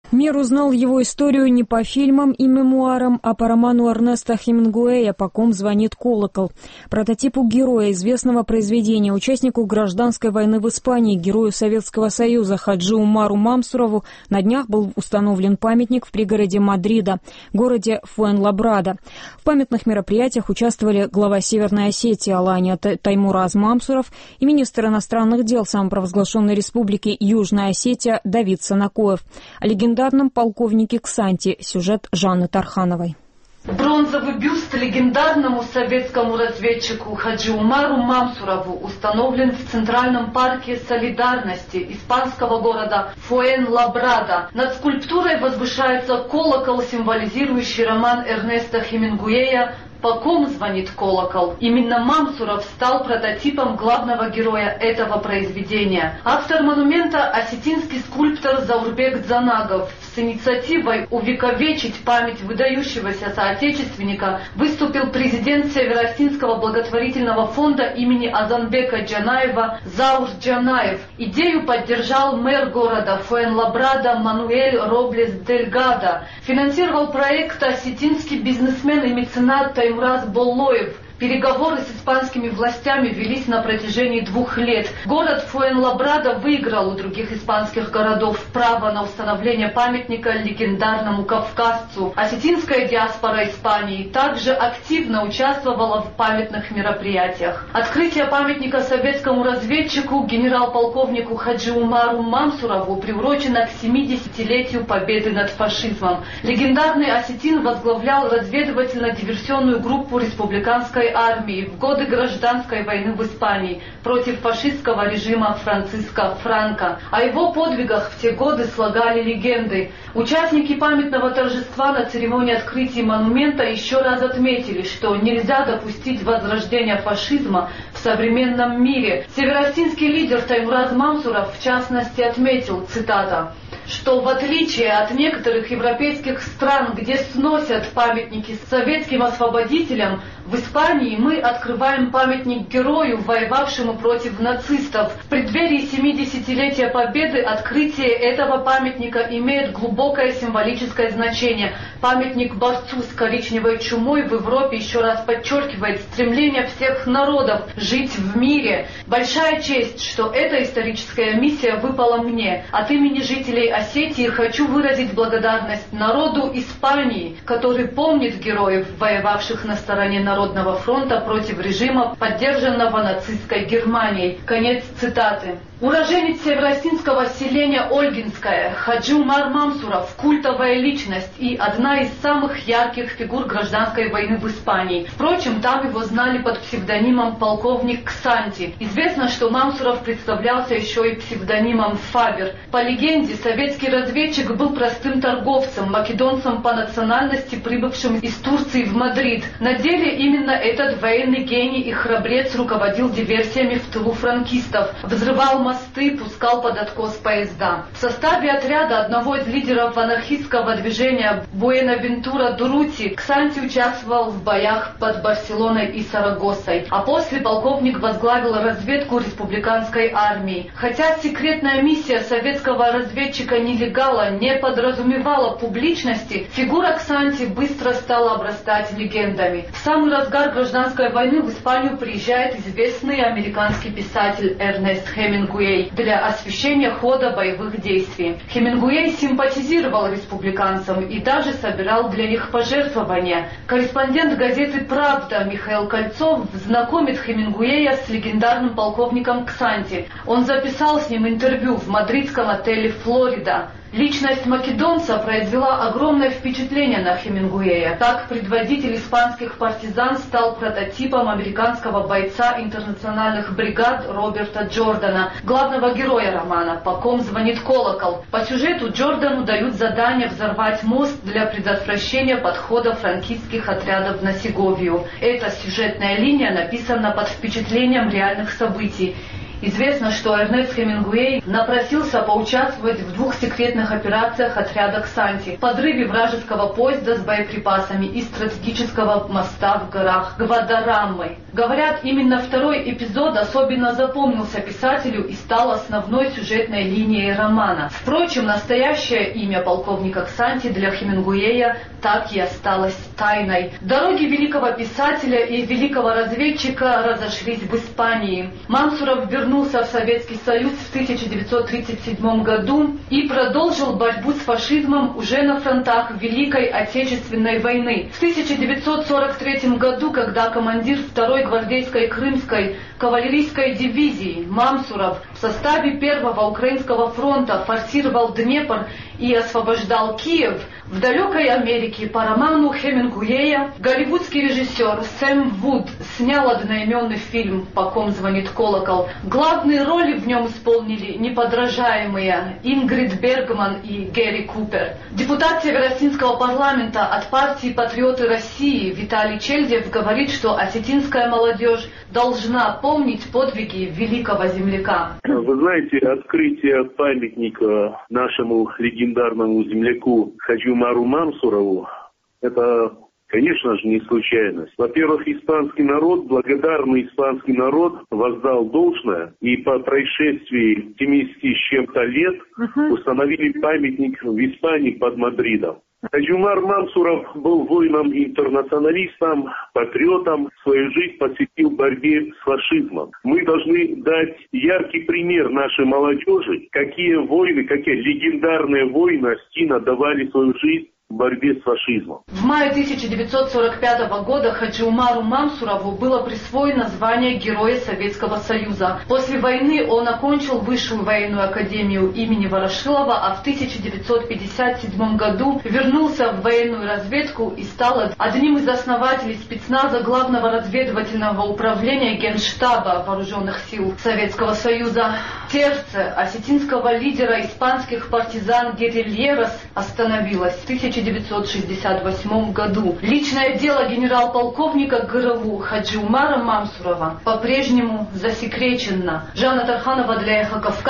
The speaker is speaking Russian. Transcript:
Мир узнал его историю не по фильмам и мемуарам, а по роману Эрнеста Хемингуэя «По ком звонит колокол». Прототипу героя известного произведения, участнику гражданской войны в Испании, герою Советского Союза Хаджи Умару Мамсурову на днях был установлен памятник в пригороде Мадрида, городе Фуэнлабрадо. В памятных мероприятиях участвовали глава Северной Осетии Алания Таймураз Мамсуров и министр иностранных дел самопровозглашенной республики Южная Осетия Давид Санакоев. О легендарном полковнике Ксанти. Сюжет Жанны Тархановой. Бронзовый бюст легендарному советскому разведчику Хаджи Умару Мамсурову установлен в Центральном парке Солидарности испанского города Фуэнлабрадо. Над скульптурой возвышается колокол, символизирующий роман Эрнеста Хемингуэя «По ком звонит колокол». Именно Мамсуров стал прототипом главного героя этого произведения. Автор монумента – осетинский скульптор Заурбек Дзанагов. С инициативой увековечить память выдающегося соотечественника выступил президент Северо-Осетинского благотворительного фонда имени Азанбека Джанаева Заур Джанаев. Идею поддержал мэр города Фуэнлабрадо Мануэль Роблес Дельгадо. Финансировал проект осетинский бизнесмен и меценат Таймураз Боллоев. Переговоры с испанскими властями велись на протяжении 2 лет. Город Фуэнлабрадо выиграл у других испанских городов право на установление памятника легендарному кавказцу. Осетинская диаспора Испании также активно участвовала в памятных мероприятиях. Открытие памятника советскому разведчику генерал-полковнику Хаджи Умару Мамсурову приурочено к 70-летию победы над фашизмом. Легендарный осетин возглавлял разведывательно-диверсионную группу республиканской армии в годы гражданской войны в Испании против фашистского режима Франциско Франко. О его подвигах в те годы слагали легенды. Участники памятного торжества на церемонии открытия монумента еще раз отметили, что нельзя допустить возрождения фашизма в современном мире. Северо-осетинский лидер Таймураз Мамсуров в частности отметил, цитата, что в отличие от некоторых европейских стран, где сносят памятники советским освободителям, в Испании мы открываем памятник герою, воевавшему против нацистов. В преддверии 70-летия Победы открытие этого памятника имеет глубокое символическое значение. Памятник борцу с коричневой чумой в Европе еще раз подчеркивает стремление всех народов жить в мире. Большая честь, что эта историческая миссия выпала мне. От имени жителей Осетии хочу выразить благодарность народу Испании, который помнит героев, воевавших на стороне Народного фронта против режима, поддержанного нацистской Германией. Конец цитаты. Уроженец северо-осетинского селения Ольгинское, Хаджи Умар Мамсуров – культовая личность и одна из самых ярких фигур гражданской войны в Испании. Впрочем, там его знали под псевдонимом полковник Ксанти. Известно, что Мамсуров представлялся еще и псевдонимом Фабер. По легенде, советский разведчик был простым торговцем, македонцем по национальности, прибывшим из Турции в Мадрид. На деле именно этот военный гений и храбрец руководил диверсиями в тылу франкистов, взрывал мосты, пускал под откос поезда. В составе отряда одного из лидеров анархистского движения Буэнавентура Дурути Ксанти участвовал в боях под Барселоной и Сарагосой, а после полковник возглавил разведку республиканской армии. Хотя секретная миссия советского разведчика-нелегала не подразумевала публичности, фигура Ксанти быстро стала обрастать легендами. В самый разгар гражданской войны в Испанию приезжает известный американский писатель Эрнест Хемингуэй для освещения хода боевых действий. Хемингуэй симпатизировал республиканцам и даже собирал для них пожертвования. Корреспондент газеты «Правда» Михаил Кольцов знакомит Хемингуэя с легендарным полковником Ксанти. Он записал с ним интервью в мадридском отеле «Флорида». Личность македонца произвела огромное впечатление на Хемингуэя. Так, предводитель испанских партизан стал прототипом американского бойца интернациональных бригад Роберта Джордана, главного героя романа «По ком звонит колокол». По сюжету Джордану дают задание взорвать мост для предотвращения подхода франкистских отрядов на Сеговию. Эта сюжетная линия написана под впечатлением реальных событий. Известно, что Эрнест Хемингуэй напросился поучаствовать в 2 секретных операциях отряда Ксанти: подрыве вражеского поезда с боеприпасами и стратегического моста в горах Гвадараммы. Говорят, именно 2-й эпизод особенно запомнился писателю и стал основной сюжетной линией романа. Впрочем, настоящее имя полковника Ксанти для Хемингуэя так и осталось тайной. Дороги великого писателя и великого разведчика разошлись в Испании. Мансуров вернулся в Советский Союз в 1937 году и продолжил борьбу с фашизмом уже на фронтах Великой Отечественной войны. В 1943 году, когда командир 2-й гвардейской крымской кавалерийской дивизии Мансуров в составе 1-го Украинского фронта форсировал Днепр и освобождал Киев, в далекой Америке по роману Хемингуэя голливудский режиссер Сэм Вуд снял одноименный фильм «По ком звонит колокол». Главные роли в нем исполнили неподражаемые Ингрид Бергман и Гэри Купер. Депутат Северо-Осетинского парламента от партии «Патриоты России» Виталий Чельдев говорит, что осетинская молодежь должна помнить подвиги великого земляка. Вы знаете, открытие памятника нашему легендарному земляку Хаджи Умару Мансурову – это, конечно же, не случайность. Во-первых, испанский народ, благодарный испанский народ воздал должное, и по происшествии 70 с чем-то лет установили памятник в Испании под Мадридом. Хаджи Умар Мансуров был воином-интернационалистом, патриотом, свою жизнь посвятил борьбе с фашизмом. Мы должны дать яркий пример нашей молодежи, какие войны, какие легендарные войны Осетина давали свою жизнь в борьбе с фашизмом. В мае 1945 года Хаджи Умару Мансурову было присвоено звание Героя Советского Союза. После войны он окончил Высшую военную академию имени Ворошилова, а в 1957 году вернулся в военную разведку и стал одним из основателей спецназа Главного разведывательного управления Генштаба Вооруженных сил Советского Союза. Сердце осетинского лидера испанских партизан-герильерос остановилось в 1968 году. Личное дело генерал-полковника ГРУ Хаджи Умара Мансурова по-прежнему засекречено. Жанна Тарханова для Эхо Кавказа.